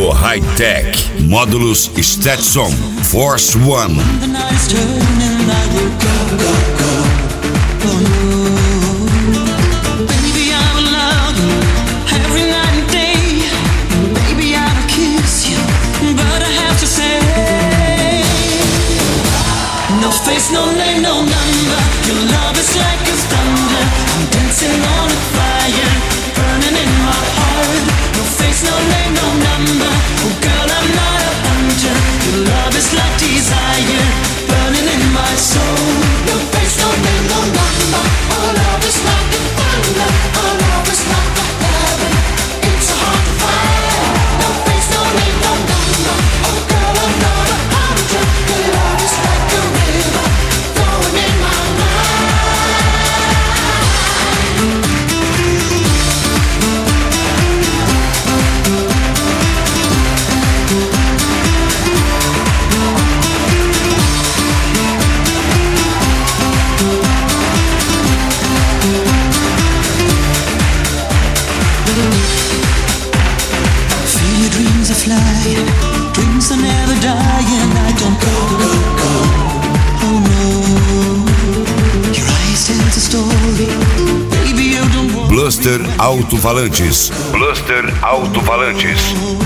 Audio High Tech, módulos Stetson, Force One. No face, no name, no number. Your love is like a thunder. I'm dancing on a fire, burning in my heart. No face, no name, no number. Oh girl, I'm not a hunter. Your love is like desire, burning in my soul. No face, no name, no number. Our love is like a thunder. Our love is like a heaven. It's so hard to find. No face, no name, no number. Oh girl, I'm not a hunter. Your love is like a river flowing in my feel your dreams are flying, dreams are never dying. I don't go, oh no. Your eyes tell the story, baby you don't want. Bluster Alto-Falantes. Bluster Alto-Falantes.